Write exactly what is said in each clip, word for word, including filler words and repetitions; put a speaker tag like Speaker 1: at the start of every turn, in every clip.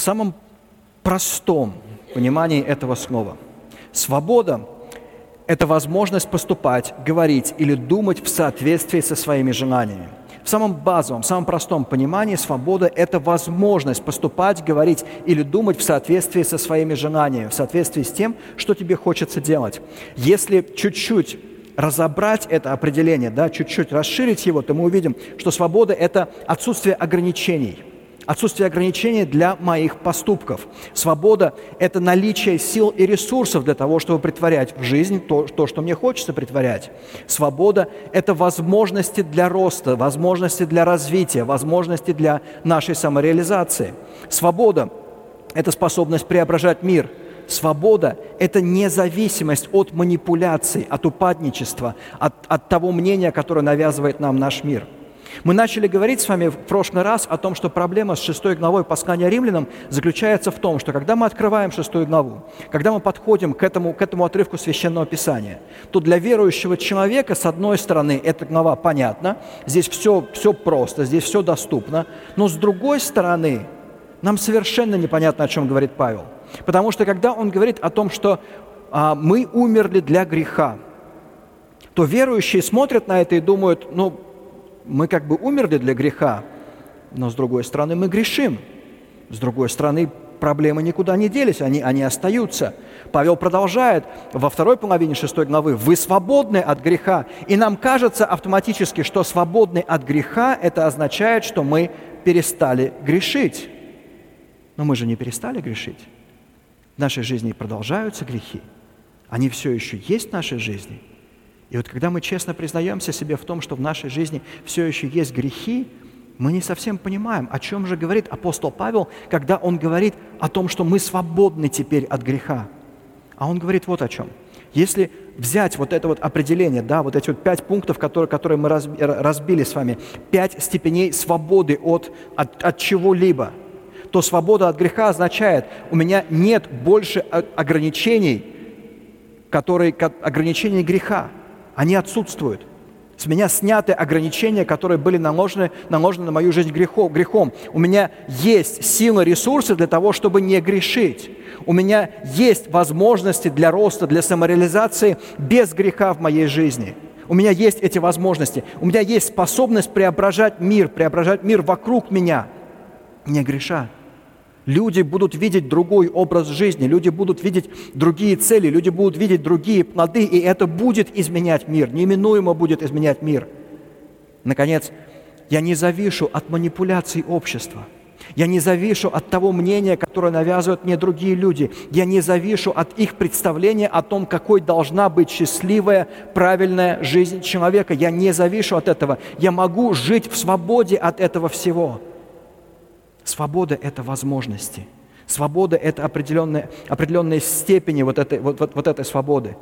Speaker 1: самом простом понимании этого слова. Свобода – это возможность поступать, говорить или думать в соответствии со своими желаниями. В самом базовом, в самом простом понимании свобода – это возможность поступать, говорить или думать в соответствии со своими желаниями, в соответствии с тем, что тебе хочется делать. Если чуть-чуть разобрать это определение, да, чуть-чуть расширить его, то мы увидим, что свобода – это отсутствие ограничений. Отсутствие ограничений для моих поступков. Свобода – это наличие сил и ресурсов для того, чтобы претворять в жизнь то, то, что мне хочется претворять. Свобода – это возможности для роста, возможности для развития, возможности для нашей самореализации. Свобода – это способность преображать мир. Свобода – это независимость от манипуляций, от упадничества, от, от того мнения, которое навязывает нам наш мир. Мы начали говорить с вами в прошлый раз о том, что проблема с шестой главой послания римлянам заключается в том, что когда мы открываем шестую главу, когда мы подходим к этому, к этому отрывку Священного Писания, то для верующего человека, с одной стороны, эта глава понятна, здесь все, все просто, здесь все доступно, но с другой стороны, нам совершенно непонятно, о чем говорит Павел. Потому что когда он говорит о том, что а, мы умерли для греха, то верующие смотрят на это и думают, ну, мы как бы умерли для греха, но с другой стороны мы грешим. С другой стороны, проблемы никуда не делись, они, они остаются. Павел продолжает во второй половине шестой главы: «Вы свободны от греха». И нам кажется автоматически, что свободны от греха – это означает, что мы перестали грешить. Но мы же не перестали грешить. В нашей жизни продолжаются грехи. Они все еще есть в нашей жизни. И вот когда мы честно признаемся себе в том, что в нашей жизни все еще есть грехи, мы не совсем понимаем, о чем же говорит апостол Павел, когда он говорит о том, что мы свободны теперь от греха. А он говорит вот о чем. Если взять вот это вот определение, да, вот эти вот пять пунктов, которые, которые мы разбили с вами, пять степеней свободы от, от, от чего-либо, то свобода от греха означает, у меня нет больше ограничений, которые, ограничений греха. Они отсутствуют. С меня сняты ограничения, которые были наложены, наложены на мою жизнь грехом, грехом. У меня есть силы, ресурсы для того, чтобы не грешить. У меня есть возможности для роста, для самореализации без греха в моей жизни. У меня есть эти возможности. У меня есть способность преображать мир, преображать мир вокруг меня, не греша. Люди будут видеть другой образ жизни, люди будут видеть другие цели, люди будут видеть другие плоды, и это будет изменять мир, неминуемо будет изменять мир. Наконец, я не завишу от манипуляций общества. Я не завишу от того мнения, которое навязывают мне другие люди. Я не завишу от их представления о том, какой должна быть счастливая, правильная жизнь человека. Я не завишу от этого. Я могу жить в свободе от этого всего. Свобода – это возможности. Свобода – это определенная, определенная степень вот этой, вот, вот, вот этой свободы.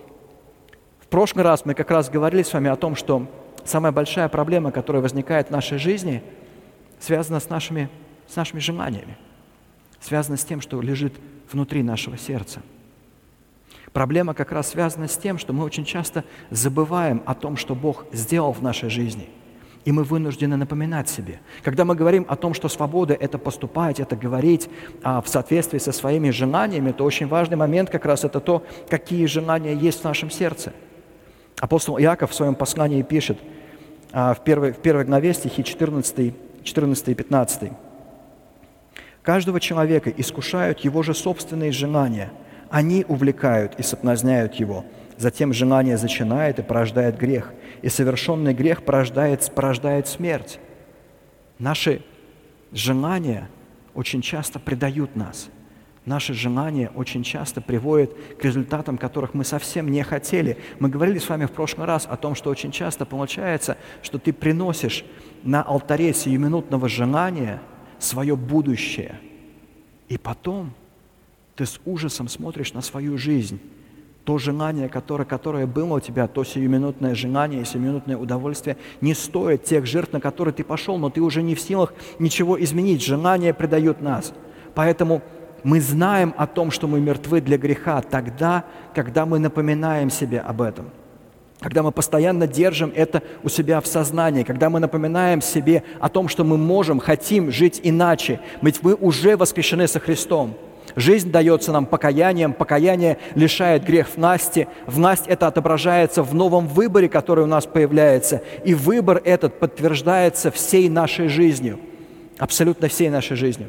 Speaker 1: В прошлый раз мы как раз говорили с вами о том, что самая большая проблема, которая возникает в нашей жизни, связана с нашими, с нашими желаниями, связана с тем, что лежит внутри нашего сердца. Проблема как раз связана с тем, что мы очень часто забываем о том, что Бог сделал в нашей жизни. И мы вынуждены напоминать себе. Когда мы говорим о том, что свобода – это поступать, это говорить а, в соответствии со своими желаниями, то очень важный момент как раз это то, какие желания есть в нашем сердце. Апостол Иаков в своем послании пишет а, в, первой, в первой главе стихи четырнадцатый и пятнадцатый. «Каждого человека искушают его же собственные желания. Они увлекают и соблазняют его. Затем желание зачинает и порождает грех, и совершенный грех порождает, порождает смерть». Наши желания очень часто предают нас. Наши желания очень часто приводят к результатам, которых мы совсем не хотели. Мы говорили с вами в прошлый раз о том, что очень часто получается, что ты приносишь на алтаре сиюминутного желания свое будущее, и потом ты с ужасом смотришь на свою жизнь. То желание, которое, которое было у тебя, то сиюминутное желание и сиюминутное удовольствие не стоит тех жертв, на которые ты пошел, но ты уже не в силах ничего изменить. Желания предают нас. Поэтому мы знаем о том, что мы мертвы для греха тогда, когда мы напоминаем себе об этом. когда мы постоянно держим это у себя в сознании, когда мы напоминаем себе о том, что мы можем, хотим жить иначе, ведь мы уже воскрешены со Христом. Жизнь дается нам покаянием, покаяние лишает грех власти, власть это отображается в новом выборе, который у нас появляется, и выбор этот подтверждается всей нашей жизнью, абсолютно всей нашей жизнью.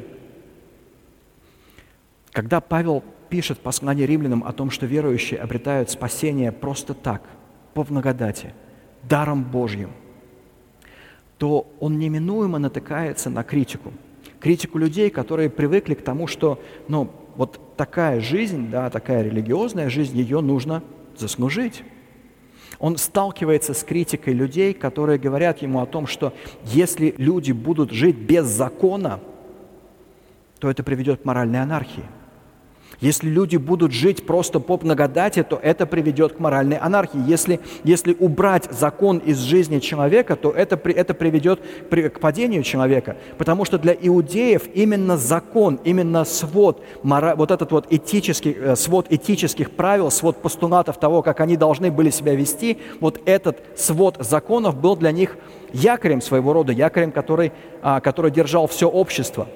Speaker 1: Когда Павел пишет в послании римлянам о том, что верующие обретают спасение просто так, по благодати, даром Божьим, то он неминуемо натыкается на критику. Критику людей, которые привыкли к тому, что ну, вот такая жизнь, да, такая религиозная жизнь, ее нужно заслужить. Он сталкивается с критикой людей, которые говорят ему о том, что если люди будут жить без закона, то это приведет к моральной анархии. Если люди будут жить просто по благодати, то это приведет к моральной анархии. Если, если убрать закон из жизни человека, то это, это приведет к падению человека. Потому что для иудеев именно закон, именно свод, мора, вот этот вот этический, свод этических правил, свод постулатов того, как они должны были себя вести, вот этот свод законов был для них якорем своего рода, якорем, который, который держал все общество.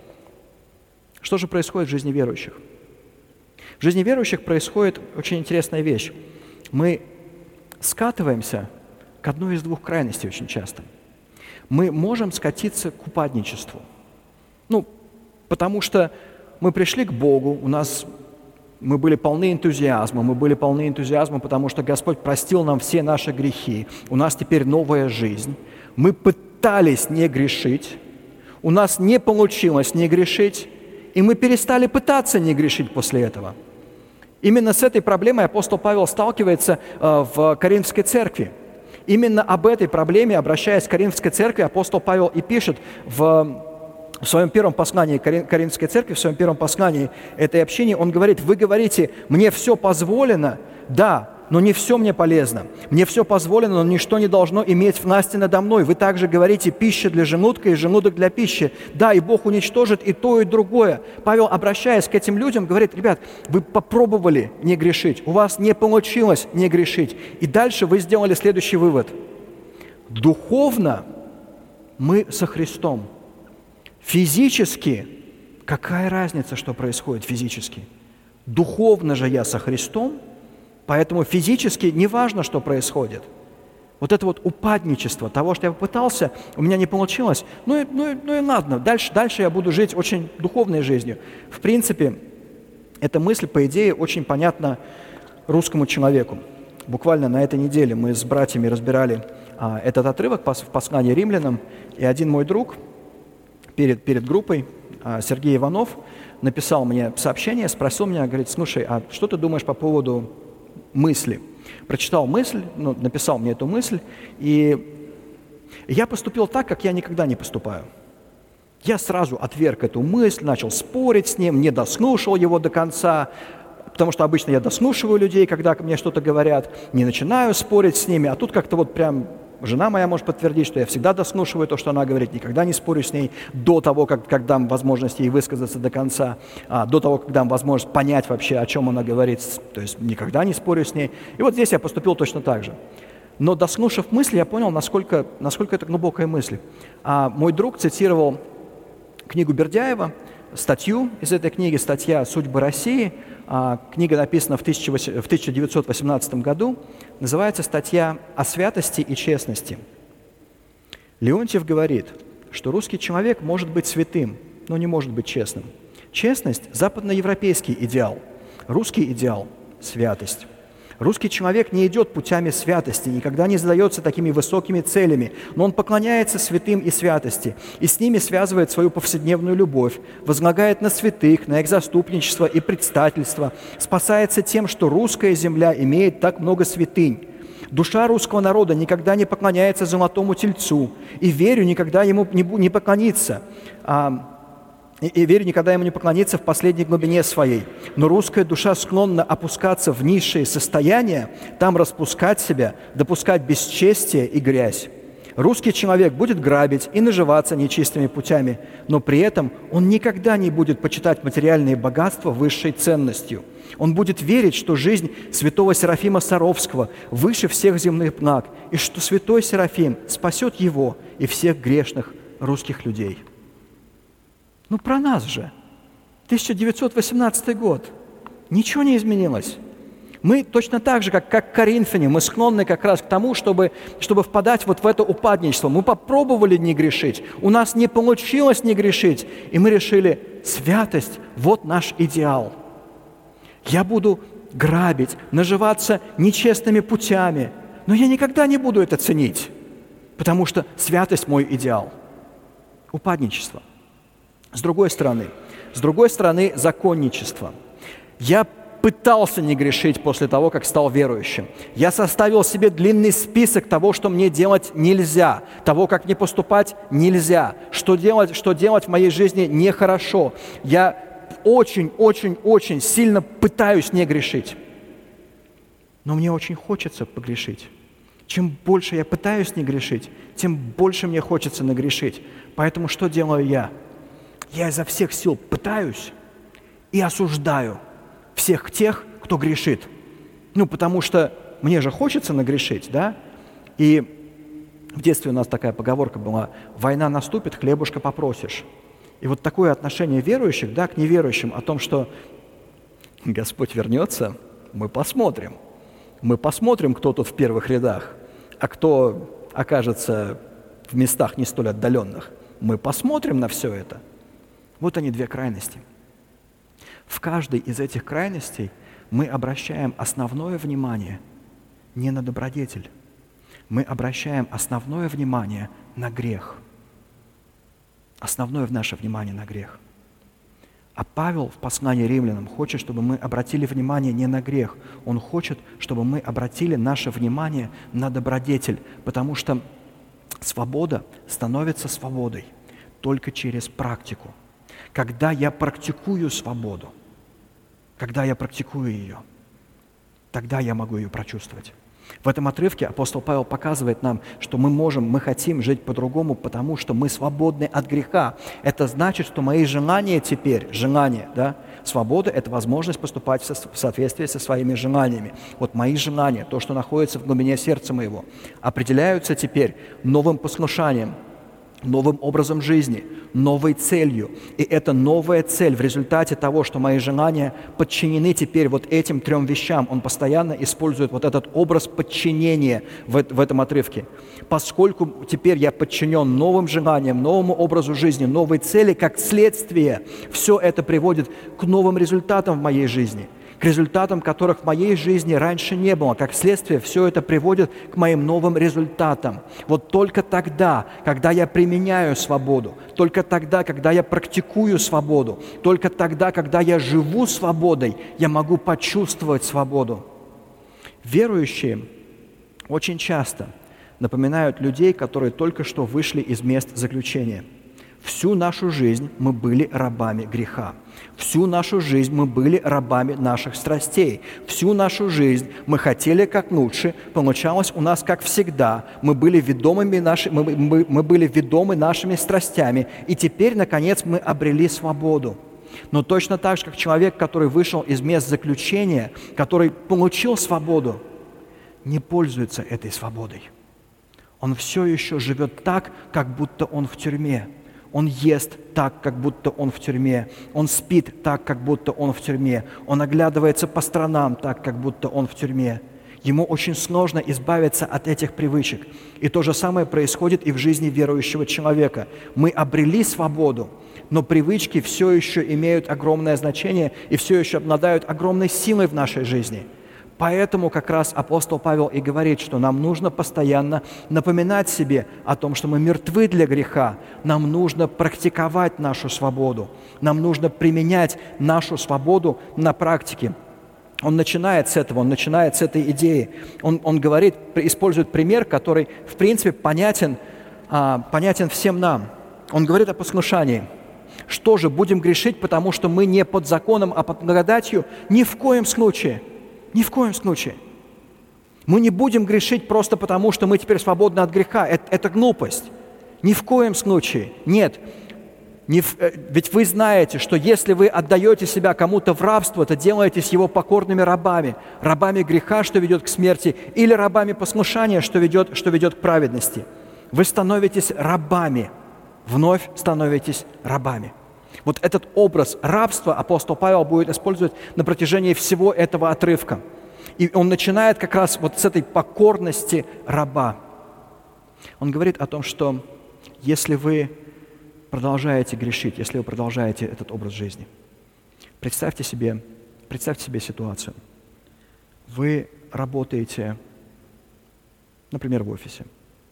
Speaker 1: Что же происходит в жизни верующих? В жизни верующих происходит очень интересная вещь. Мы скатываемся к одной из двух крайностей очень часто. Мы можем скатиться к упадничеству. Ну, потому что мы пришли к Богу, у нас, мы были полны энтузиазма, мы были полны энтузиазма, потому что Господь простил нам все наши грехи, у нас теперь новая жизнь. Мы пытались не грешить, у нас не получилось не грешить, и мы перестали пытаться не грешить после этого. Именно с этой проблемой апостол Павел сталкивается э, в Коринфской церкви. Именно об этой проблеме, обращаясь к Коринфской церкви, апостол Павел и пишет в, в своем первом послании к Коринфской церкви, в своем первом послании этой общине, он говорит: вы говорите, мне все позволено, да, но не все мне полезно. Мне все позволено, но ничто не должно иметь власти надо мной. Вы также говорите, пища для желудка и желудок для пищи. Да, и Бог уничтожит и то, и другое. Павел, обращаясь к этим людям, говорит: ребят, вы попробовали не грешить, у вас не получилось не грешить. И дальше вы сделали следующий вывод. Духовно мы со Христом. Физически, какая разница, что происходит физически? Духовно же я со Христом, поэтому физически не важно, что происходит. Вот это вот упадничество того, что я попытался, у меня не получилось, ну и, ну и, ну и ладно, дальше, дальше я буду жить очень духовной жизнью. В принципе, эта мысль, по идее, очень понятна русскому человеку. Буквально на этой неделе мы с братьями разбирали а, этот отрывок в послании римлянам, и один мой друг перед, перед группой, а, Сергей Иванов, написал мне сообщение, спросил меня, говорит: слушай, а что ты думаешь по поводу мысли? Прочитал мысль, ну, написал мне эту мысль, и я поступил так, как я никогда не поступаю. Я сразу отверг эту мысль, начал спорить с ним, не дослушал его до конца, потому что обычно я дослушиваю людей, когда мне что-то говорят, не начинаю спорить с ними, а тут как-то вот прям жена моя может подтвердить, что я всегда дослушиваю то, что она говорит, никогда не спорю с ней до того, как, как дам возможность ей высказаться до конца, а, до того, как дам возможность понять вообще, о чем она говорит, то есть никогда не спорю с ней. И вот здесь я поступил точно так же. Но дослушав мысли, я понял, насколько, насколько это глубокая мысль. А мой друг цитировал книгу Бердяева, статью из этой книги, статья «Судьбы России». А, книга написана в тысяча девятьсот восемнадцатом году. Называется статья «О святости и честности». Леонтьев говорит, что русский человек может быть святым, но не может быть честным. Честность – западноевропейский идеал. Русский идеал – святость. Русский человек не идет путями святости, никогда не задается такими высокими целями, но он поклоняется святым и святости, и с ними связывает свою повседневную любовь, возлагает на святых, на их заступничество и предстательство, спасается тем, что русская земля имеет так много святынь. Душа русского народа никогда не поклоняется золотому тельцу, и верю никогда ему не поклонится. И, и верю, никогда ему не поклониться в последней глубине своей. Но русская душа склонна опускаться в низшие состояния, там распускать себя, допускать бесчестие и грязь. Русский человек будет грабить и наживаться нечистыми путями, но при этом он никогда не будет почитать материальные богатства высшей ценностью. Он будет верить, что жизнь святого Серафима Саровского выше всех земных благ, и что святой Серафим спасет его и всех грешных русских людей. Ну, про нас же. тысяча девятьсот восемнадцатый год. Ничего не изменилось. Мы точно так же, как, как коринфяне, мы склонны как раз к тому, чтобы, чтобы впадать вот в это упадничество. Мы попробовали не грешить, у нас не получилось не грешить, и мы решили, святость – вот наш идеал. Я буду грабить, наживаться нечестными путями, но я никогда не буду это ценить, потому что святость – мой идеал. Упадничество. С другой стороны, с другой стороны, законничество. Я пытался не грешить после того, как стал верующим. Я составил себе длинный список того, что мне делать нельзя, того, как не поступать нельзя, что делать, что делать в моей жизни нехорошо. Я очень-очень-очень сильно пытаюсь не грешить. Но мне очень хочется погрешить. Чем больше я пытаюсь не грешить, тем больше мне хочется нагрешить. Поэтому что делаю я? Я изо всех сил пытаюсь и осуждаю всех тех, кто грешит. Ну, потому что мне же хочется нагрешить, да? И в детстве у нас такая поговорка была: «Война наступит, хлебушка попросишь». И вот такое отношение верующих, да, к неверующим о том, что Господь вернется, мы посмотрим. Мы посмотрим, кто тут в первых рядах, а кто окажется в местах не столь отдаленных. Мы посмотрим на все это. Вот они, две крайности. В каждой из этих крайностей мы обращаем основное внимание не на добродетель. Мы обращаем основное внимание на грех. Основное в наше внимание на грех. А Павел в послании римлянам хочет, чтобы мы обратили внимание не на грех. Он хочет, чтобы мы обратили наше внимание на добродетель, потому что свобода становится свободой только через практику. Когда я практикую свободу, когда я практикую ее, тогда я могу ее прочувствовать. В этом отрывке апостол Павел показывает нам, что мы можем, мы хотим жить по-другому, потому что мы свободны от греха. Это значит, что мои желания теперь, желания, да, свобода – это возможность поступать в соответствии со своими желаниями. Вот мои желания, то, что находится в глубине сердца моего, определяются теперь новым послушанием, новым образом жизни, новой целью. И эта новая цель в результате того, что мои желания подчинены теперь вот этим трем вещам. Он постоянно использует вот этот образ подчинения в, в этом отрывке. Поскольку теперь я подчинен новым желаниям, новому образу жизни, новой цели, как следствие, все это приводит к новым результатам в моей жизни, к результатам, которых в моей жизни раньше не было. Как следствие, все это приводит к моим новым результатам. Вот только тогда, когда я применяю свободу, только тогда, когда я практикую свободу, только тогда, когда я живу свободой, я могу почувствовать свободу. Верующие очень часто напоминают людей, которые только что вышли из мест заключения. Всю нашу жизнь мы были рабами греха. Всю нашу жизнь мы были рабами наших страстей. Всю нашу жизнь мы хотели как лучше, получалось у нас как всегда. Мы были ведомыми, наши, мы, мы, мы были ведомы нашими страстями. И теперь, наконец, мы обрели свободу. Но точно так же, как человек, который вышел из мест заключения, который получил свободу, не пользуется этой свободой. Он все еще живет так, как будто он в тюрьме. Он ест так, как будто он в тюрьме. Он спит так, как будто он в тюрьме. Он оглядывается по сторонам так, как будто он в тюрьме. Ему очень сложно избавиться от этих привычек. И то же самое происходит и в жизни верующего человека. Мы обрели свободу, но привычки все еще имеют огромное значение и все еще обладают огромной силой в нашей жизни. Поэтому как раз апостол Павел и говорит, что нам нужно постоянно напоминать себе о том, что мы мертвы для греха. Нам нужно практиковать нашу свободу. Нам нужно применять нашу свободу на практике. Он начинает с этого, он начинает с этой идеи. Он, он говорит, использует пример, который, в принципе, понятен, а, понятен всем нам. Он говорит о послушании. Что же, будем грешить, потому что мы не под законом, а под благодатью? Ни в коем случае. Ни в коем случае. Мы не будем грешить просто потому, что мы теперь свободны от греха. Это, это глупость. Ни в коем случае. Нет. Не в, ведь вы знаете, что если вы отдаете себя кому-то в рабство, то делаетесь его покорными рабами. Рабами греха, что ведет к смерти, или рабами послушания, что ведет, что ведет к праведности. Вы становитесь рабами. Вновь становитесь рабами. Вот этот образ рабства апостол Павел будет использовать на протяжении всего этого отрывка. И он начинает как раз вот с этой покорности раба. Он говорит о том, что если вы продолжаете грешить, если вы продолжаете этот образ жизни, представьте себе, представьте себе ситуацию. Вы работаете, например, в офисе,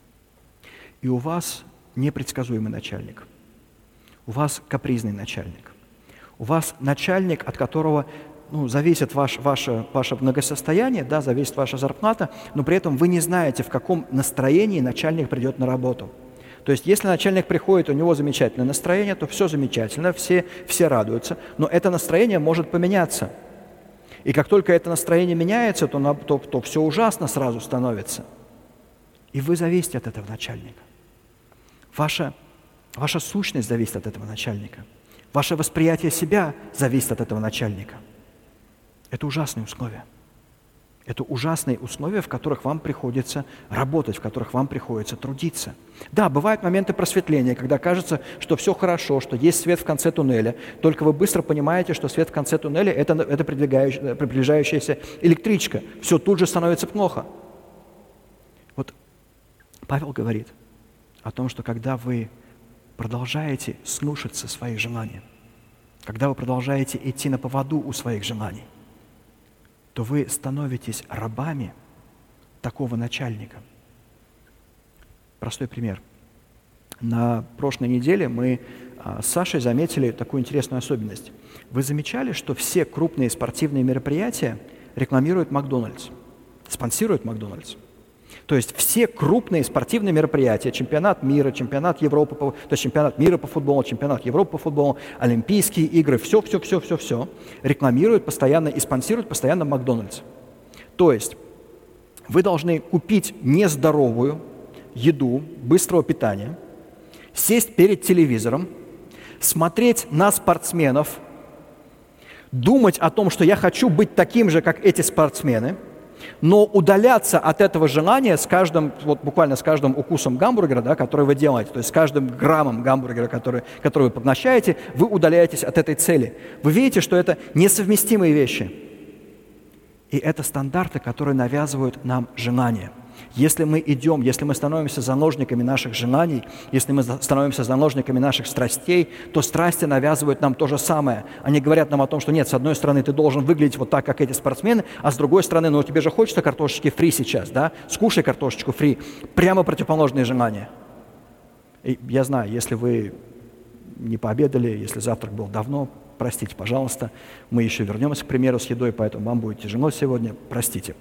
Speaker 1: и у вас непредсказуемый начальник, у вас капризный начальник, у вас начальник, от которого ну, зависит ваш, ваше, ваше благосостояние, да, зависит ваша зарплата, но при этом вы не знаете, в каком настроении начальник придет на работу. То есть, если начальник приходит, у него замечательное настроение, то все замечательно, все, все радуются, но это настроение может поменяться. И как только это настроение меняется, то, на, то, то все ужасно сразу становится. И вы зависите от этого начальника. Ваша, ваша сущность зависит от этого начальника. Ваше восприятие себя зависит от этого начальника. Это ужасные условия. Это ужасные условия, в которых вам приходится работать, в которых вам приходится трудиться. Да, бывают моменты просветления, когда кажется, что все хорошо, что есть свет в конце туннеля, только вы быстро понимаете, что свет в конце туннеля – это, это приближающаяся электричка. Все тут же становится плохо. Вот Павел говорит о том, что когда вы продолжаете слушаться своих желаний, когда вы продолжаете идти на поводу у своих желаний, то вы становитесь рабами такого начальника. Простой пример. На прошлой неделе мы с Сашей заметили такую интересную особенность. Вы замечали, что все крупные спортивные мероприятия рекламируют Макдональдс, спонсируют Макдональдс? То есть все крупные спортивные мероприятия, чемпионат мира, чемпионат Европы, то есть чемпионат мира по футболу, чемпионат Европы по футболу, Олимпийские игры, все, все, все, все, все рекламируют постоянно и спонсируют постоянно Макдональдс. То есть вы должны купить нездоровую еду быстрого питания, сесть перед телевизором, смотреть на спортсменов, думать о том, что я хочу быть таким же, как эти спортсмены, но удаляться от этого желания с каждым, вот буквально с каждым укусом гамбургера, да, который вы делаете, то есть с каждым граммом гамбургера, который, который вы поглощаете, вы удаляетесь от этой цели. Вы видите, что это несовместимые вещи. И это стандарты, которые навязывают нам желания. Если мы идем, если мы становимся заложниками наших желаний, если мы становимся заложниками наших страстей, то страсти навязывают нам то же самое. Они говорят нам о том, что нет, с одной стороны, ты должен выглядеть вот так, как эти спортсмены, а с другой стороны, ну тебе же хочется картошечки фри сейчас, да? Скушай картошечку фри. Прямо противоположные желания. И я знаю, если вы не пообедали, если завтрак был давно, простите, пожалуйста. Мы еще вернемся, к примеру, с едой, поэтому вам будет тяжело сегодня, простите.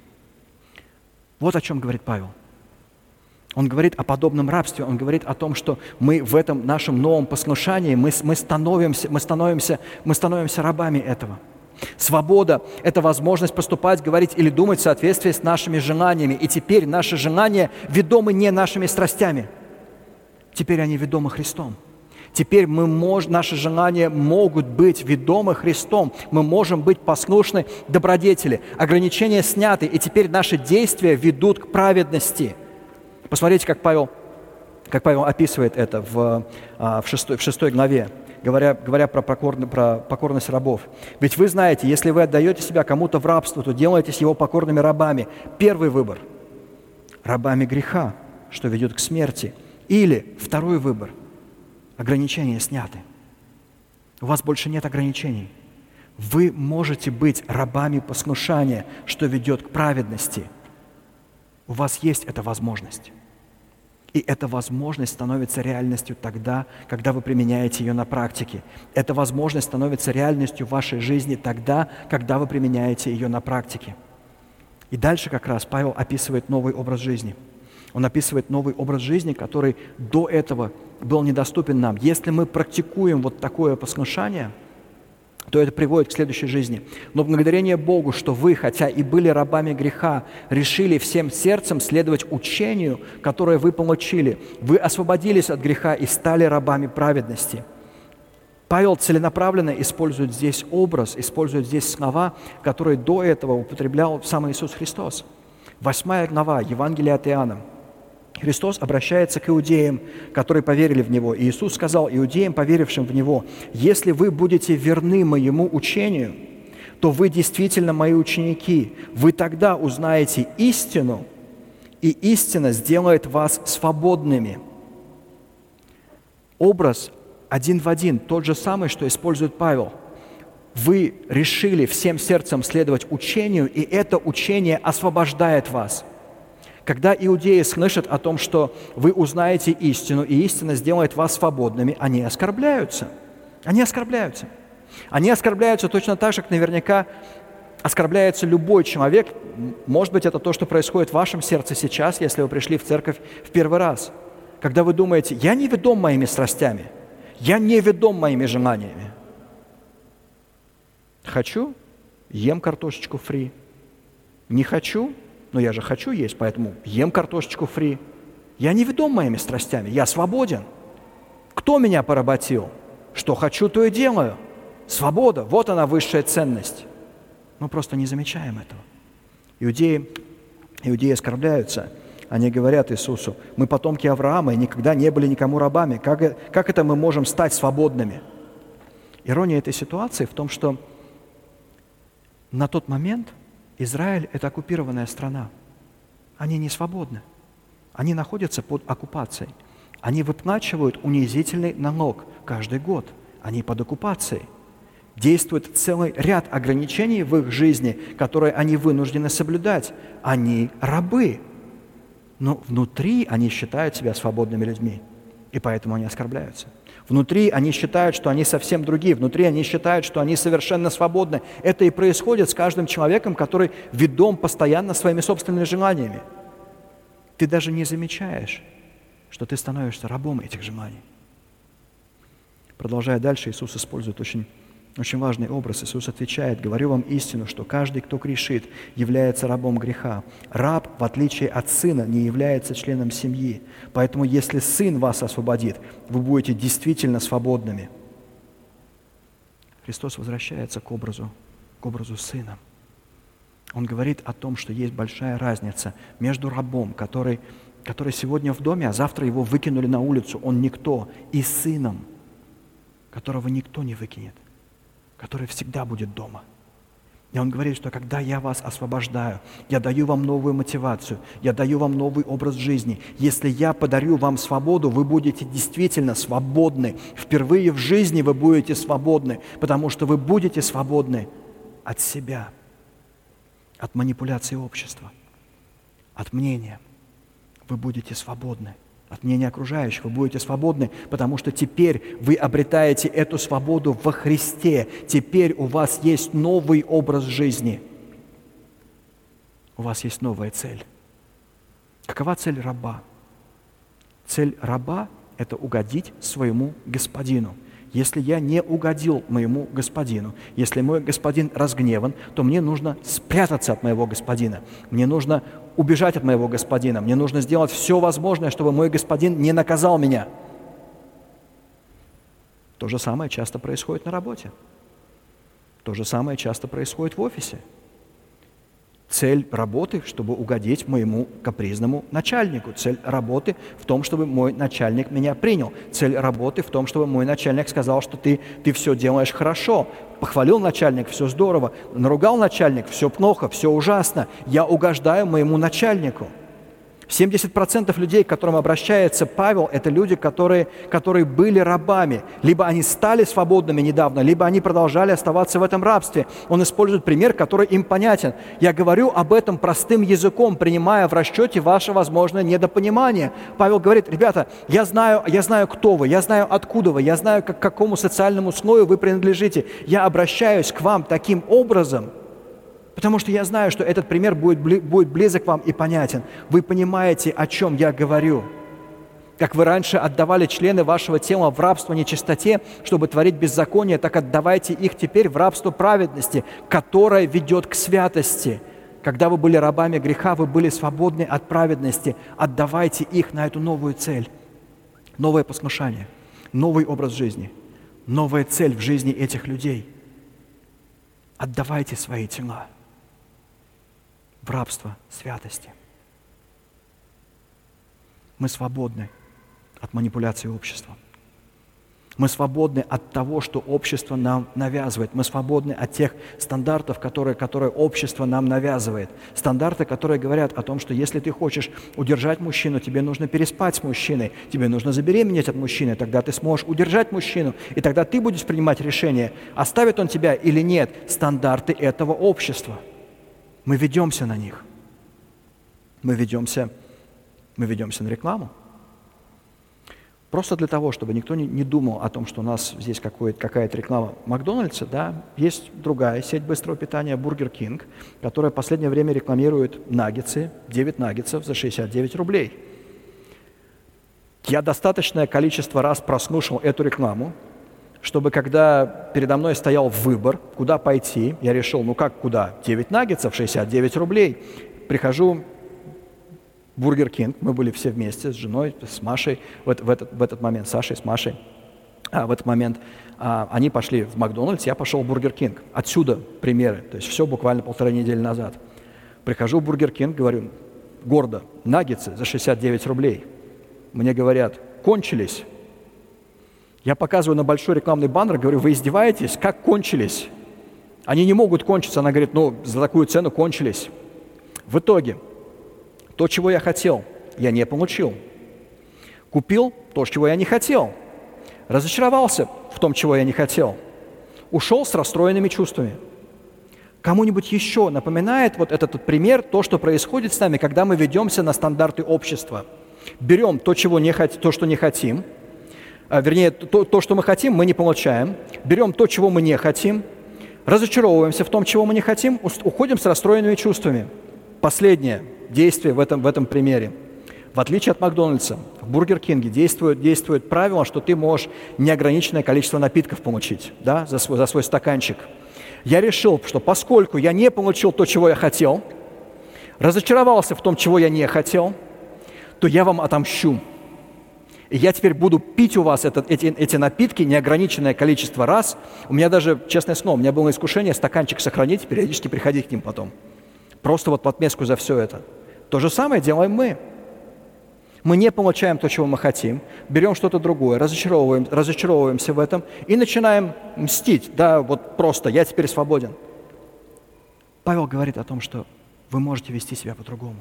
Speaker 1: Вот о чем говорит Павел. Он говорит о подобном рабстве, он говорит о том, что мы в этом нашем новом послушании, мы, мы, становимся, мы, становимся, мы становимся рабами этого. Свобода – это возможность поступать, говорить или думать в соответствии с нашими желаниями. И теперь наши желания ведомы не нашими страстями. Теперь они ведомы Христом. Теперь мы мож, наши желания могут быть ведомы Христом. Мы можем быть послушны добродетели. Ограничения сняты, и теперь наши действия ведут к праведности. Посмотрите, как Павел, как Павел описывает это в, в, шестой, в шестой главе, говоря, говоря про, покорно, про покорность рабов. «Ведь вы знаете, если вы отдаете себя кому-то в рабство, то делаетесь его покорными рабами». Первый выбор – рабами греха, что ведет к смерти. Или второй выбор – ограничения сняты. У вас больше нет ограничений. Вы можете быть рабами послушания, что ведет к праведности. У вас есть эта возможность. И эта возможность становится реальностью тогда, когда вы применяете ее на практике. Эта возможность становится реальностью в вашей жизни тогда, когда вы применяете ее на практике. И дальше как раз Павел описывает новый образ жизни. Он описывает новый образ жизни, который до этого был недоступен нам. Если мы практикуем вот такое послушание, то это приводит к следующей жизни. Но благодарение Богу, что вы, хотя и были рабами греха, решили всем сердцем следовать учению, которое вы получили. Вы освободились от греха и стали рабами праведности. Павел целенаправленно использует здесь образ, использует здесь слова, которые до этого употреблял сам Иисус Христос. Восьмая глава Евангелия от Иоанна. Христос обращается к иудеям, которые поверили в Него. И Иисус сказал иудеям, поверившим в Него: «Если вы будете верны Моему учению, то вы действительно Мои ученики. Вы тогда узнаете истину, и истина сделает вас свободными». Образ один в один, тот же самый, что использует Павел. Вы решили всем сердцем следовать учению, и это учение освобождает вас. Когда иудеи слышат о том, что вы узнаете истину, и истина сделает вас свободными, они оскорбляются. Они оскорбляются. Они оскорбляются точно так же, как наверняка оскорбляется любой человек. Может быть, это то, что происходит в вашем сердце сейчас, если вы пришли в церковь в первый раз. Когда вы думаете: «Я не ведом моими страстями, я не ведом моими желаниями. Хочу – ем картошечку фри. Не хочу – но я же хочу есть, поэтому ем картошечку фри. Я не ведом моими страстями, я свободен. Кто меня поработил? Что хочу, то и делаю. Свобода – вот она высшая ценность». Мы просто не замечаем этого. Иудеи, иудеи оскорбляются. Они говорят Иисусу: «Мы потомки Авраама и никогда не были никому рабами. Как, как это мы можем стать свободными?» Ирония этой ситуации в том, что на тот момент Израиль – это оккупированная страна. Они не свободны. Они находятся под оккупацией. Они выплачивают унизительный налог каждый год. Они под оккупацией. Действует целый ряд ограничений в их жизни, которые они вынуждены соблюдать. Они рабы. Но внутри они считают себя свободными людьми. И поэтому они оскорбляются. Внутри они считают, что они совсем другие. Внутри они считают, что они совершенно свободны. Это и происходит с каждым человеком, который ведом постоянно своими собственными желаниями. Ты даже не замечаешь, что ты становишься рабом этих желаний. Продолжая дальше, Иисус использует очень, очень важный образ. Иисус отвечает: «Говорю вам истину, что каждый, кто грешит, является рабом греха. Раб, в отличие от сына, не является членом семьи. Поэтому, если сын вас освободит, вы будете действительно свободными». Христос возвращается к образу, к образу сына. Он говорит о том, что есть большая разница между рабом, который, который сегодня в доме, а завтра его выкинули на улицу, он никто, и сыном, которого никто не выкинет, который всегда будет дома. И он говорит, что когда я вас освобождаю, я даю вам новую мотивацию, я даю вам новый образ жизни. Если я подарю вам свободу, вы будете действительно свободны. Впервые в жизни вы будете свободны, потому что вы будете свободны от себя, от манипуляции общества, от мнения. Вы будете свободны. От мнения окружающих вы будете свободны, потому что теперь вы обретаете эту свободу во Христе. Теперь у вас есть новый образ жизни. У вас есть новая цель. Какова цель раба? Цель раба – это угодить своему господину. Если я не угодил моему господину, если мой господин разгневан, то мне нужно спрятаться от моего господина. Мне нужно убежать от моего господина. Мне нужно сделать все возможное, чтобы мой господин не наказал меня. То же самое часто происходит на работе. То же самое часто происходит в офисе. Цель работы, чтобы угодить моему капризному начальнику. Цель работы в том, чтобы мой начальник меня принял. Цель работы в том, чтобы мой начальник сказал, что ты, ты все делаешь хорошо. Похвалил начальник, все здорово. Наругал начальник, все плохо, все ужасно. Я угождаю моему начальнику. семьдесят процентов людей, к которым обращается Павел, это люди, которые, которые были рабами. Либо они стали свободными недавно, либо они продолжали оставаться в этом рабстве. Он использует пример, который им понятен. Я говорю об этом простым языком, принимая в расчете ваше возможное недопонимание. Павел говорит: ребята, я знаю, я знаю, кто вы, я знаю, откуда вы, я знаю, к какому социальному слою вы принадлежите. Я обращаюсь к вам таким образом, потому что я знаю, что этот пример будет, будет близок вам и понятен. Вы понимаете, о чем я говорю. Как вы раньше отдавали члены вашего тела в рабство нечистоте, чтобы творить беззаконие, так отдавайте их теперь в рабство праведности, которое ведет к святости. Когда вы были рабами греха, вы были свободны от праведности. Отдавайте их на эту новую цель. Новое послушание, новый образ жизни, новая цель в жизни этих людей. Отдавайте свои тела в рабство святости. Мы свободны от манипуляции общества. Мы свободны от того, что общество нам навязывает. Мы свободны от тех стандартов, которые, которые общество нам навязывает. Стандарты, которые говорят о том, что если ты хочешь удержать мужчину, тебе нужно переспать с мужчиной, тебе нужно забеременеть от мужчины, тогда ты сможешь удержать мужчину, и тогда ты будешь принимать решение, оставит он тебя или нет. Стандарты этого общества. Мы ведемся на них. Мы ведемся, мы ведемся на рекламу. Просто для того, чтобы никто не, не думал о том, что у нас здесь какая-то реклама Макдональдса, да, есть другая сеть быстрого питания, Бургер Кинг, которая в последнее время рекламирует наггетсы, девять наггетсов за шестьдесят девять рублей. Я достаточное количество раз прослушал эту рекламу, чтобы когда передо мной стоял выбор, куда пойти, я решил, ну как куда? девять наггетсов, шестьдесят девять рублей. Прихожу Бургер Кинг, мы были все вместе с женой, с Машей в, в, этот, в этот момент, с Сашей, с Машей. А, в этот момент а, они пошли в Макдональдс, я пошел в Бургер Кинг. Отсюда примеры, то есть все буквально полторы недели назад. Прихожу в Бургер Кинг, говорю, гордо, наггетсы за шестьдесят девять рублей. Мне говорят, кончились. Я показываю на большой рекламный баннер, говорю, вы издеваетесь? Как кончились? Они не могут кончиться. Она говорит, ну, за такую цену кончились. В итоге то, чего я хотел, я не получил. Купил то, чего я не хотел. Разочаровался в том, чего я не хотел. Ушел с расстроенными чувствами. Кому-нибудь еще напоминает вот этот вот пример, то, что происходит с нами, когда мы ведемся на стандарты общества. Берем то, чего не хот... то что не хотим, а, вернее, то, то, что мы хотим, мы не получаем. Берем то, чего мы не хотим, разочаровываемся в том, чего мы не хотим, уходим с расстроенными чувствами. Последнее действие в этом, в этом примере. В отличие от Макдональдса, в Бургер Кинге действует, действует правило, что ты можешь неограниченное количество напитков получить, да, за свой, за свой стаканчик. Я решил, что поскольку я не получил то, чего я хотел, разочаровался в том, чего я не хотел, то я вам отомщу. И я теперь буду пить у вас этот, эти, эти напитки неограниченное количество раз. У меня даже, честное слово, у меня было искушение стаканчик сохранить, периодически приходить к ним потом. Просто вот в отместку за все это. То же самое делаем мы. Мы не получаем то, чего мы хотим, берем что-то другое, разочаровываем, разочаровываемся в этом и начинаем мстить. Да, вот просто, я теперь свободен. Павел говорит о том, что вы можете вести себя по-другому.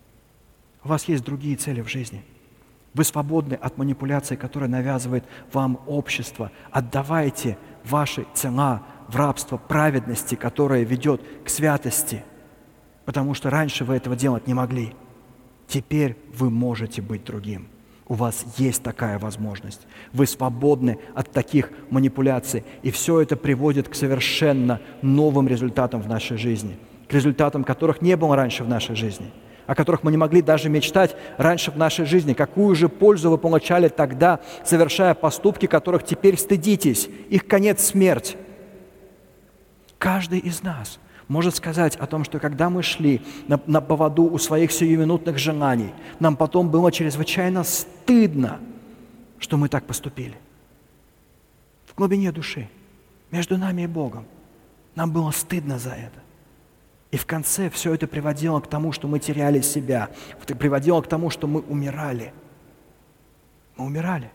Speaker 1: У вас есть другие цели в жизни. Вы свободны от манипуляций, которые навязывает вам общество. Отдавайте ваши тела в рабство праведности, которое ведет к святости. Потому что раньше вы этого делать не могли. Теперь вы можете быть другим. У вас есть такая возможность. Вы свободны от таких манипуляций. И все это приводит к совершенно новым результатам в нашей жизни. К результатам, которых не было раньше в нашей жизни. О которых мы не могли даже мечтать раньше в нашей жизни. Какую же пользу вы получали тогда, совершая поступки, которых теперь стыдитесь? Их конец – смерть. Каждый из нас может сказать о том, что когда мы шли на, на поводу у своих сиюминутных желаний, нам потом было чрезвычайно стыдно, что мы так поступили. В глубине души, между нами и Богом, нам было стыдно за это. И в конце все это приводило к тому, что мы теряли себя, приводило к тому, что мы умирали. Мы умирали.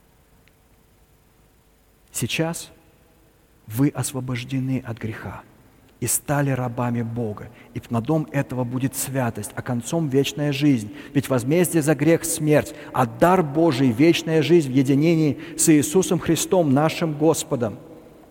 Speaker 1: Сейчас вы освобождены от греха и стали рабами Бога. И плодом этого будет святость, а концом вечная жизнь. Ведь возмездие за грех – смерть, а дар Божий – вечная жизнь в единении с Иисусом Христом, нашим Господом.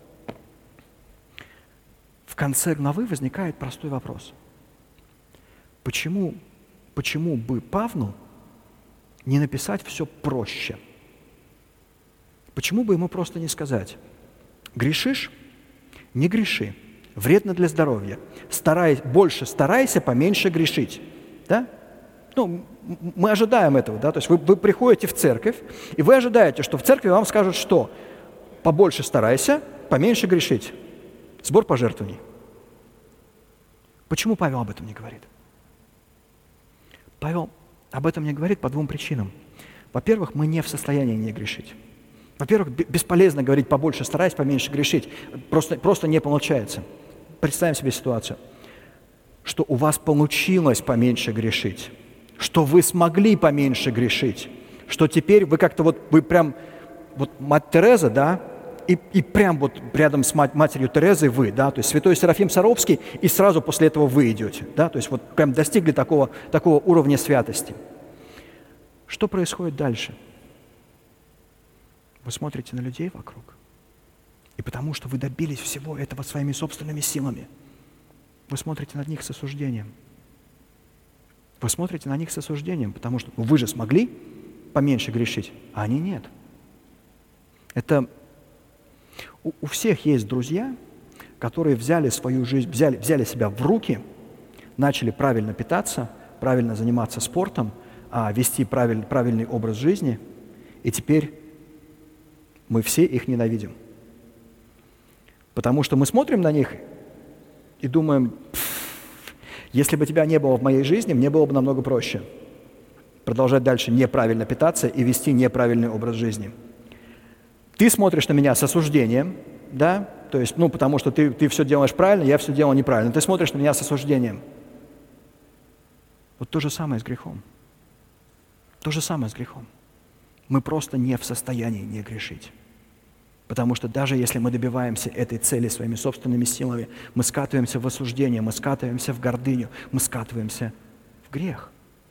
Speaker 1: В конце главы возникает простой вопрос. Почему, почему бы Павлу не написать все проще? Почему бы ему просто не сказать: грешишь – не греши. Вредно для здоровья. Старай, больше старайся, поменьше грешить. Да? ну, мы ожидаем этого, да, то есть вы, вы приходите в церковь, и вы ожидаете, что в церкви вам скажут, что побольше старайся, поменьше грешить. Сбор пожертвований. Почему Павел об этом не говорит? Павел об этом не говорит по двум причинам. Во-первых, мы не в состоянии не грешить. Во-первых, бесполезно говорить побольше старайся, поменьше грешить. Просто, просто не получается. Представим себе ситуацию, что у вас получилось поменьше грешить, что вы смогли поменьше грешить, что теперь вы как-то вот, вы прям, вот мать Тереза, да, и, и прям вот рядом с мать, матерью Терезой вы, да, то есть святой Серафим Саровский, и сразу после этого вы идете, да, то есть вот прям достигли такого, такого уровня святости. Что происходит дальше? Вы смотрите на людей вокруг, и потому что вы добились всего этого своими собственными силами, вы смотрите на них с осуждением. Вы смотрите на них с осуждением, потому что ну, вы же смогли поменьше грешить, а они нет. Это у, у всех есть друзья, которые взяли свою жизнь, взяли, взяли себя в руки, начали правильно питаться, правильно заниматься спортом, а, вести правиль, правильный образ жизни, и теперь мы все их ненавидим. Потому что мы смотрим на них и думаем, если бы тебя не было в моей жизни, мне было бы намного проще продолжать дальше неправильно питаться и вести неправильный образ жизни. Ты смотришь на меня с осуждением, да, то есть, ну, потому что ты, ты все делаешь правильно, я все делаю неправильно. Ты смотришь на меня с осуждением. Вот то же самое с грехом. То же самое с грехом. Мы просто не в состоянии не грешить. Потому что даже если мы добиваемся этой цели своими собственными силами, мы скатываемся в осуждение, мы скатываемся в гордыню, мы скатываемся в грех.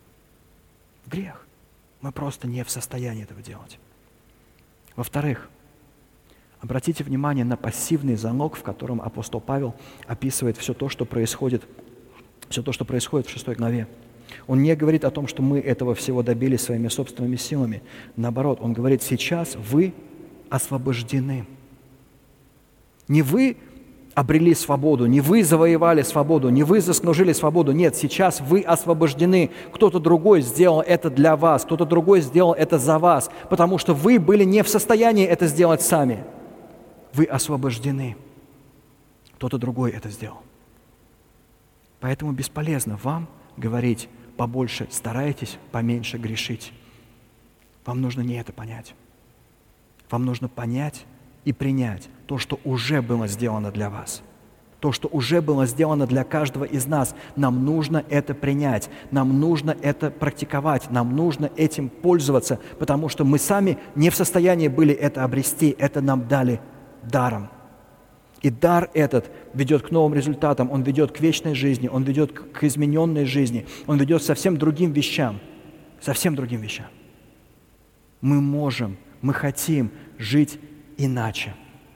Speaker 1: В грех. Мы просто не в состоянии этого делать. Во-вторых, обратите внимание на пассивный залог, в котором апостол Павел описывает все то, что происходит, все то, что происходит в шестой главе. Он не говорит о том, что мы этого всего добились своими собственными силами. Наоборот, он говорит, сейчас вы освобождены. Не вы обрели свободу, не вы завоевали свободу, не вы заслужили свободу. Нет, сейчас вы освобождены. Кто-то другой сделал это для вас, кто-то другой сделал это за вас, потому что вы были не в состоянии это сделать сами. Вы освобождены. Кто-то другой это сделал. Поэтому бесполезно вам говорить побольше старайтесь, поменьше грешить. Вам нужно не это понять. Вам нужно понять и принять то, что уже было сделано для вас. То, что уже было сделано для каждого из нас. Нам нужно это принять, нам нужно это практиковать, нам нужно этим пользоваться, потому что мы сами не в состоянии были это обрести, это нам дали даром. И дар этот ведет к новым результатам, он ведет к вечной жизни, он ведет к измененной жизни, он ведет к совсем другим вещам, совсем другим вещам. Мы можем, мы хотим жить иначе.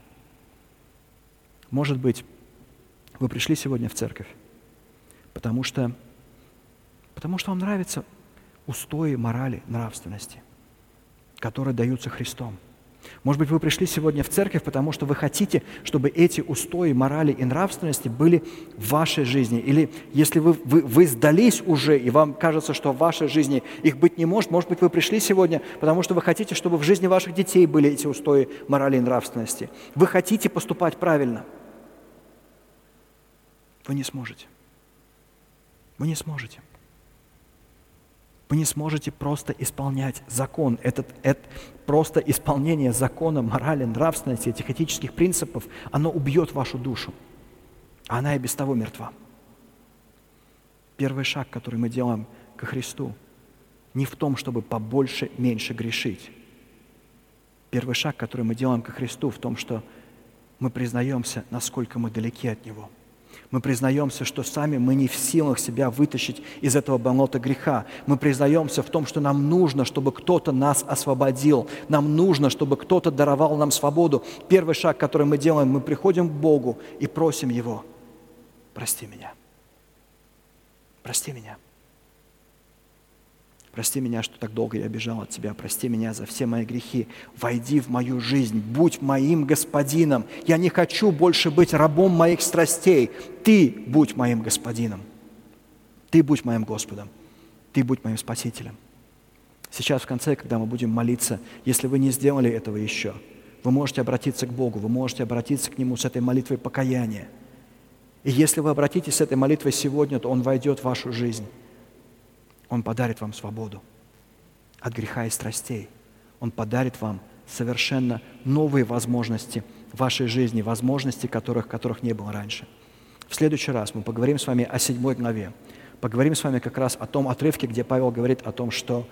Speaker 1: Может быть, вы пришли сегодня в церковь, потому что, потому что вам нравятся устои морали, нравственности, которые даются Христом. Может быть, вы пришли сегодня в церковь, потому что вы хотите, чтобы эти устои морали и нравственности были в вашей жизни. Или если вы, вы, вы сдались уже, и вам кажется, что в вашей жизни их быть не может, может быть, вы пришли сегодня, потому что вы хотите, чтобы в жизни ваших детей были эти устои морали и нравственности. Вы хотите поступать правильно. Вы не сможете. Вы не сможете. Вы не сможете просто исполнять закон. Этот, это, просто исполнение закона, морали, нравственности, этих этических принципов, оно убьет вашу душу. А она и без того мертва. Первый шаг, который мы делаем ко Христу, не в том, чтобы побольше, меньше грешить. Первый шаг, который мы делаем ко Христу, в том, что мы признаемся, насколько мы далеки от Него. Мы признаемся, что сами мы не в силах себя вытащить из этого болота греха. Мы признаемся в том, что нам нужно, чтобы кто-то нас освободил. Нам нужно, чтобы кто-то даровал нам свободу. Первый шаг, который мы делаем, мы приходим к Богу и просим Его: прости меня. Прости меня. Прости меня, что так долго я бежал от Тебя. Прости меня за все мои грехи. Войди в мою жизнь. Будь моим господином. Я не хочу больше быть рабом моих страстей. Ты будь моим господином. Ты будь моим Господом. Ты будь моим Спасителем. Сейчас в конце, когда мы будем молиться, если вы не сделали этого еще, вы можете обратиться к Богу, вы можете обратиться к Нему с этой молитвой покаяния. И если вы обратитесь с этой молитвой сегодня, то Он войдет в вашу жизнь. Он подарит вам свободу от греха и страстей. Он подарит вам совершенно новые возможности в вашей жизни, возможности, которых, которых не было раньше. В следующий раз мы поговорим с вами о седьмой главе. Поговорим с вами как раз о том отрывке, где Павел говорит о том, что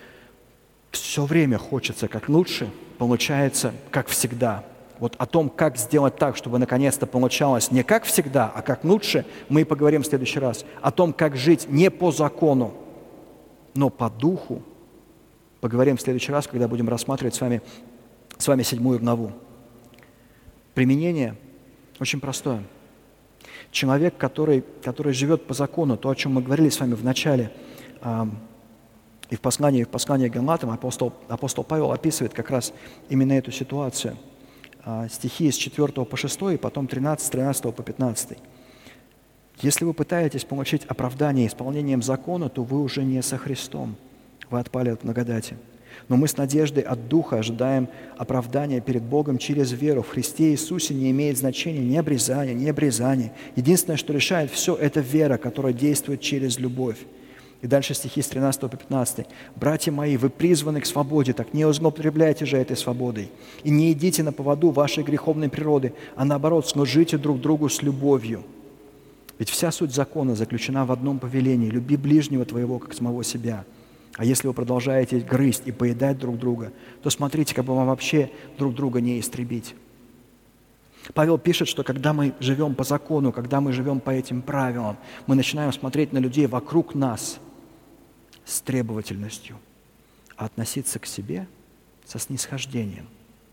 Speaker 1: все время хочется как лучше, получается как всегда. Вот о том, как сделать так, чтобы наконец-то получалось не как всегда, а как лучше, мы и поговорим в следующий раз. О том, как жить не по закону, но по духу. Поговорим в следующий раз, когда будем рассматривать с вами, с вами седьмую главу. Применение очень простое. Человек, который, который живет по закону, то, о чем мы говорили с вами в начале, э, и в послании, и в послании к Галатам, апостол, апостол Павел описывает как раз именно эту ситуацию. Э, стихи с четвёртого по шестой, и потом тринадцать, с тринадцатого по пятнадцатый. Если вы пытаетесь получить оправдание исполнением закона, то вы уже не со Христом, вы отпали от благодати. Но мы с надеждой от Духа ожидаем оправдания перед Богом через веру. В Христе Иисусе не имеет значения ни обрезание, ни обрезание. Единственное, что решает все, это вера, которая действует через любовь. И дальше стихи с тринадцатого по пятнадцатый. «Братья мои, вы призваны к свободе, так не злоупотребляйте же этой свободой. И не идите на поводу вашей греховной природы, а наоборот, служите друг другу с любовью. Ведь вся суть закона заключена в одном повелении: люби ближнего твоего, как самого себя. А если вы продолжаете грызть и поедать друг друга, то смотрите, как бы вам вообще друг друга не истребить». Павел пишет, что когда мы живем по закону, когда мы живем по этим правилам, мы начинаем смотреть на людей вокруг нас с требовательностью, а относиться к себе со снисхождением.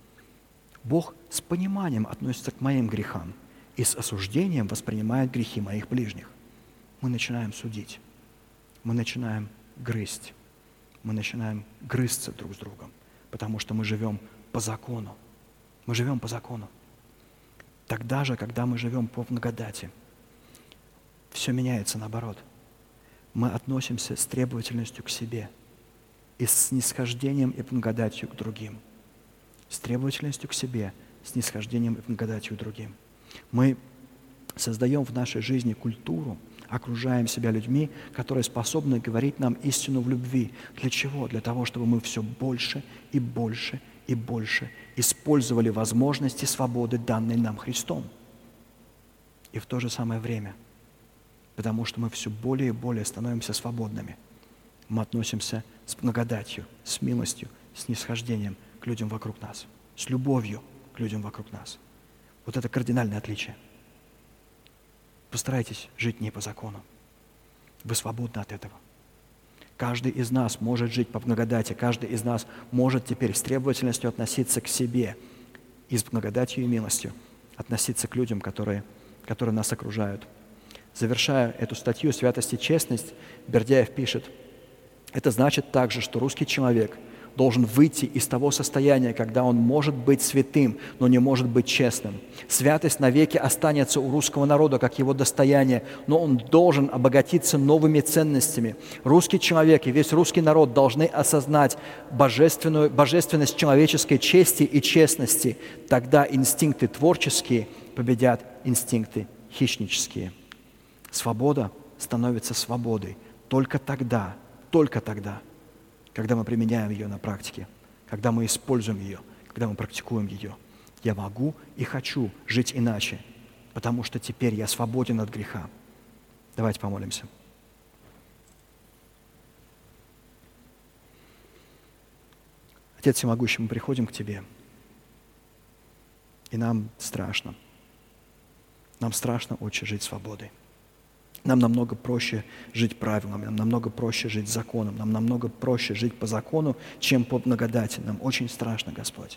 Speaker 1: Бог с пониманием относится к моим грехам и с осуждением воспринимает грехи моих ближних. Мы начинаем судить, мы начинаем грызть. Мы начинаем грызться друг с другом, потому что мы живем по закону. Мы живем по закону. Тогда же, когда мы живем по благодати, все меняется наоборот. Мы относимся с требовательностью к себе и с снисхождением и благодатью к другим. С требовательностью к себе, с снисхождением и благодатью к другим. Мы создаем в нашей жизни культуру, окружаем себя людьми, которые способны говорить нам истину в любви. Для чего? Для того, чтобы мы все больше и больше и больше использовали возможности свободы, данные нам Христом. И в то же самое время, потому что мы все более и более становимся свободными, мы относимся с благодатью, с милостью, с снисхождением к людям вокруг нас, с любовью к людям вокруг нас. Вот это кардинальное отличие. Постарайтесь жить не по закону. Вы свободны от этого. Каждый из нас может жить по благодати, каждый из нас может теперь с требовательностью относиться к себе и с благодатью и милостью относиться к людям, которые, которые нас окружают. Завершая эту статью «Святость и честность», Бердяев пишет: «Это значит также, что русский человек должен выйти из того состояния, когда он может быть святым, но не может быть честным. Святость навеки останется у русского народа как его достояние, но он должен обогатиться новыми ценностями. Русский человек и весь русский народ должны осознать божественную, божественность человеческой чести и честности. Тогда инстинкты творческие победят инстинкты хищнические». Свобода становится свободой только тогда, только тогда, когда мы применяем ее на практике, когда мы используем ее, когда мы практикуем ее. Я могу и хочу жить иначе, потому что теперь я свободен от греха. Давайте помолимся. Отец Всемогущий, мы приходим к Тебе, и нам страшно. Нам страшно, Отче, жить свободой. Нам намного проще жить правилами, нам намного проще жить законом, нам намного проще жить по закону, чем по благодати. Нам очень страшно, Господь.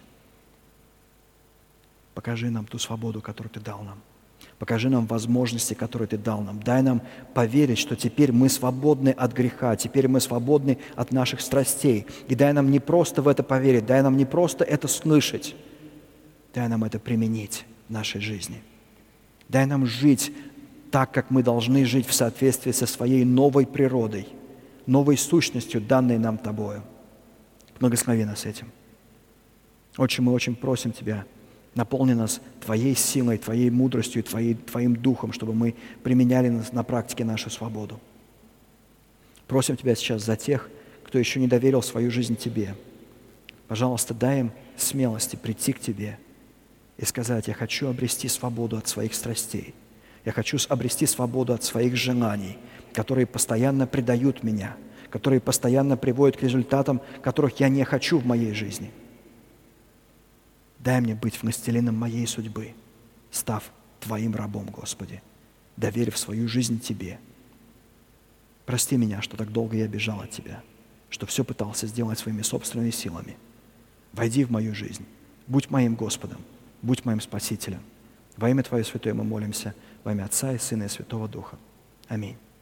Speaker 1: Покажи нам ту свободу, которую Ты дал нам. Покажи нам возможности, которые Ты дал нам. Дай нам поверить, что теперь мы свободны от греха, теперь мы свободны от наших страстей. И дай нам не просто в это поверить, дай нам не просто это слышать, дай нам это применить в нашей жизни. Дай нам жить так, как мы должны жить в соответствии со своей новой природой, новой сущностью, данной нам Тобою. Благослови нас этим. Отче, мы очень просим Тебя, наполни нас Твоей силой, Твоей мудростью, Твоей, Твоим духом, чтобы мы применяли на практике нашу свободу. Просим Тебя сейчас за тех, кто еще не доверил свою жизнь Тебе. Пожалуйста, дай им смелости прийти к Тебе и сказать: я хочу обрести свободу от своих страстей. Я хочу обрести свободу от своих желаний, которые постоянно предают меня, которые постоянно приводят к результатам, которых я не хочу в моей жизни. Дай мне быть властелином моей судьбы, став Твоим рабом, Господи, доверив свою жизнь Тебе. Прости меня, что так долго я бежал от Тебя, что все пытался сделать своими собственными силами. Войди в мою жизнь, будь моим Господом, будь моим Спасителем. Во имя Твое святое мы молимся, во имя Отца и Сына и Святого Духа. Аминь.